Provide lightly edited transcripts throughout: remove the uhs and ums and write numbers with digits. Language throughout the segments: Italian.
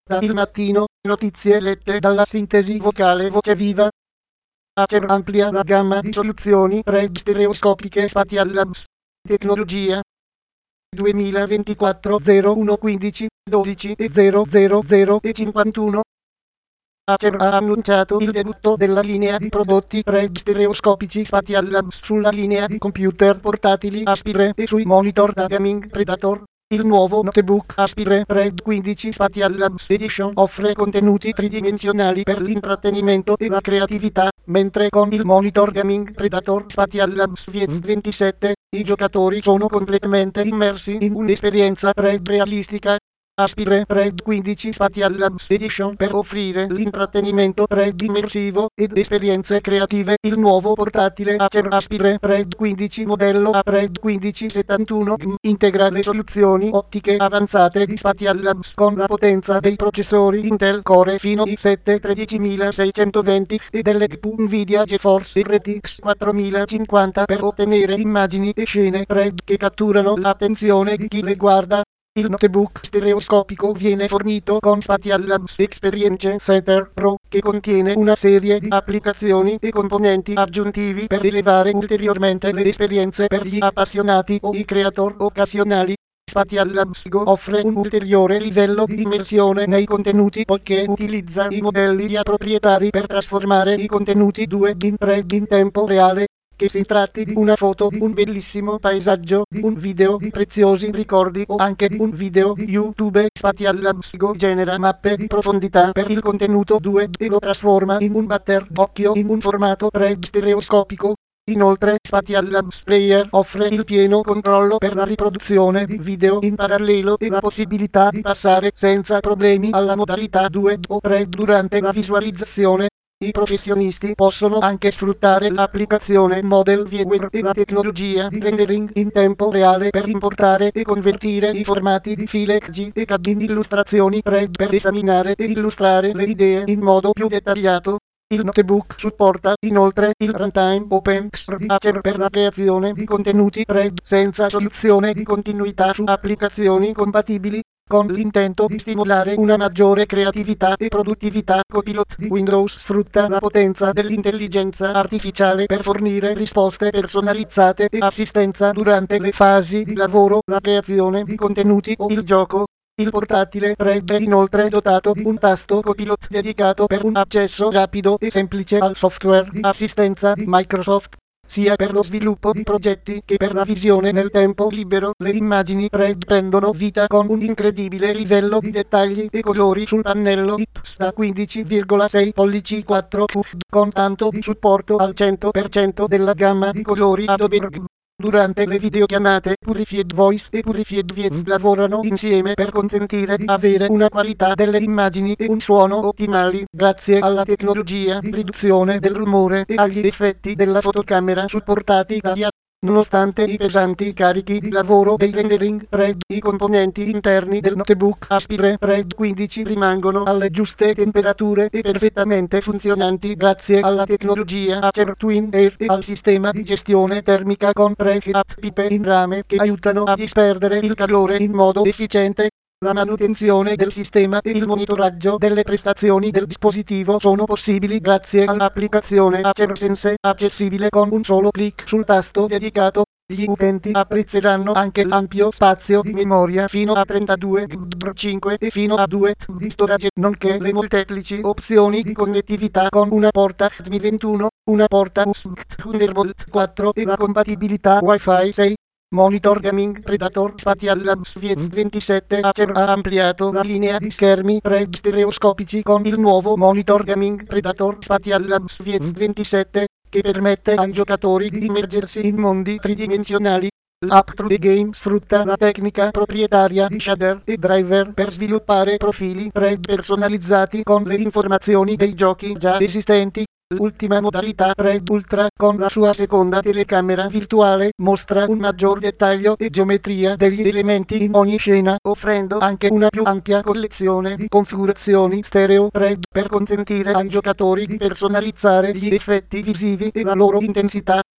Da Il Mattino, notizie lette dalla sintesi vocale Voce Viva. Acer amplia la gamma di soluzioni REG stereoscopiche Spatial Labs. Tecnologia 2024 01 15 12 e 000 e 51. Acer ha annunciato il debutto della linea di prodotti REG stereoscopici Spatial Labs sulla linea di computer portatili Aspire e sui monitor da gaming Predator. Il nuovo notebook Aspire REG 15 Spatial Labs Edition offre contenuti tridimensionali per l'intrattenimento e la creatività, mentre con il monitor gaming Predator Spatial Labs VF27 i giocatori sono completamente immersi in un'esperienza REG realistica. Aspire REG 15 Spatial Labs Edition per offrire l'intrattenimento REG immersivo ed esperienze creative. Il nuovo portatile Acer Aspire REG 15 modello AREG 1571 integra le soluzioni ottiche avanzate di Spatial Labs con la potenza dei processori Intel Core fino i7 13620 e delle GPU Nvidia GeForce RTX 4050 per ottenere immagini e scene REG che catturano l'attenzione di chi le guarda. Il notebook stereoscopico viene fornito con Spatial Labs Experience Center Pro, che contiene una serie di applicazioni e componenti aggiuntivi per elevare ulteriormente le esperienze per gli appassionati o i creator occasionali. Spatial Labs Go offre un ulteriore livello di immersione nei contenuti poiché utilizza i modelli IA proprietari per trasformare i contenuti 2D in 3D in tempo reale. Che si tratti di una foto di un bellissimo paesaggio, di un video di preziosi ricordi o anche di un video di YouTube, Spatial Labs Go genera mappe di profondità per il contenuto 2D e lo trasforma in un batter d'occhio in un formato REG stereoscopico. Inoltre Spatial Labs Player offre il pieno controllo per la riproduzione di video in parallelo e la possibilità di passare senza problemi alla modalità 2D o 3D durante la visualizzazione. I professionisti possono anche sfruttare l'applicazione Model Viewer e la tecnologia di rendering in tempo reale per importare e convertire i formati di file G e CAD in illustrazioni REG per esaminare e illustrare le idee in modo più dettagliato. Il notebook supporta inoltre il Runtime OpenXR di Acer per la creazione di contenuti REG senza soluzione di continuità su applicazioni compatibili. Con l'intento di stimolare una maggiore creatività e produttività, Copilot di Windows sfrutta la potenza dell'intelligenza artificiale per fornire risposte personalizzate e assistenza durante le fasi di lavoro, la creazione di contenuti o il gioco. Il portatile REG è inoltre dotato di un tasto Copilot dedicato per un accesso rapido e semplice al software di assistenza di Microsoft. Sia per lo sviluppo di progetti che per la visione nel tempo libero, le immagini REG prendono vita con un incredibile livello di dettagli e colori sul pannello IPS da 15,6 pollici 4K, con tanto di supporto al 100% della gamma di colori Adobe RG. Durante le videochiamate, Purified Voice e Purified Video lavorano insieme per consentire di avere una qualità delle immagini e un suono ottimali, grazie alla tecnologia di riduzione del rumore e agli effetti della fotocamera supportati da IA. Nonostante i pesanti carichi di lavoro dei rendering REG, i componenti interni del notebook Aspire REG 15 rimangono alle giuste temperature e perfettamente funzionanti grazie alla tecnologia Acer Twin Air e al sistema di gestione termica con preheat pipe in rame che aiutano a disperdere il calore in modo efficiente. La manutenzione del sistema e il monitoraggio delle prestazioni del dispositivo sono possibili grazie all'applicazione Acer Sense, accessibile con un solo clic sul tasto dedicato. Gli utenti apprezzeranno anche l'ampio spazio di memoria fino a 32 GB 5 e fino a 2 TB di storage, nonché le molteplici opzioni di connettività con una porta HDMI 21, una porta USB Thunderbolt 4 e la compatibilità Wi-Fi 6. Monitor Gaming Predator Spatial Labs VF27 Acer ha ampliato la linea di schermi REG stereoscopici con il nuovo Monitor Gaming Predator Spatial Labs VF27, che permette ai giocatori di immergersi in mondi tridimensionali. L'app True The Game sfrutta la tecnica proprietaria di shader e driver per sviluppare profili REG personalizzati con le informazioni dei giochi già esistenti. L'ultima modalità REG Ultra, con la sua seconda telecamera virtuale, mostra un maggior dettaglio e geometria degli elementi in ogni scena, offrendo anche una più ampia collezione di configurazioni stereo REG per consentire ai giocatori di personalizzare gli effetti visivi e la loro intensità.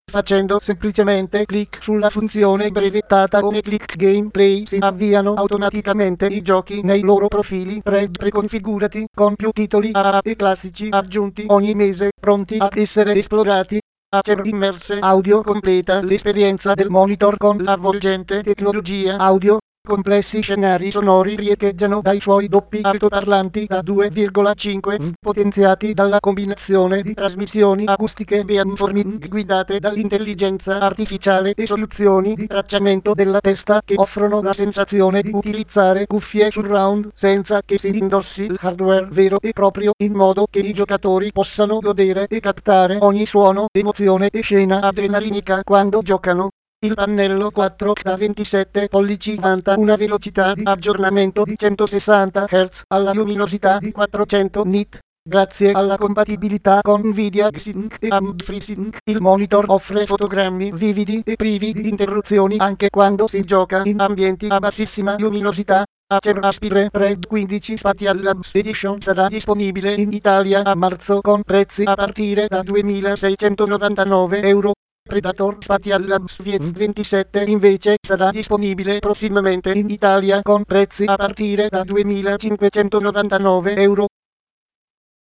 Facendo semplicemente clic sulla funzione brevettata come Click Gameplay si avviano automaticamente i giochi nei loro profili preconfigurati con più titoli AA e classici aggiunti ogni mese, pronti ad essere esplorati. Acer Immerse Audio completa l'esperienza del monitor con l'avvolgente tecnologia audio. Complessi scenari sonori riecheggiano dai suoi doppi altoparlanti da 2,5 V potenziati dalla combinazione di trasmissioni acustiche beamforming guidate dall'intelligenza artificiale e soluzioni di tracciamento della testa che offrono la sensazione di utilizzare cuffie surround senza che si indossi il hardware vero e proprio, in modo che i giocatori possano godere e captare ogni suono, emozione e scena adrenalinica quando giocano. Il pannello 4K da 27 pollici vanta una velocità di aggiornamento di 160 Hz alla luminosità di 400 nit. Grazie alla compatibilità con Nvidia G-Sync e AMD FreeSync, il monitor offre fotogrammi vividi e privi di interruzioni anche quando si gioca in ambienti a bassissima luminosità. Acer Aspire Red 15 Spatial Labs Edition sarà disponibile in Italia a marzo con prezzi a partire da 2.699 euro. Predator Spatial Labs V27 invece sarà disponibile prossimamente in Italia con prezzi a partire da 2.599 euro.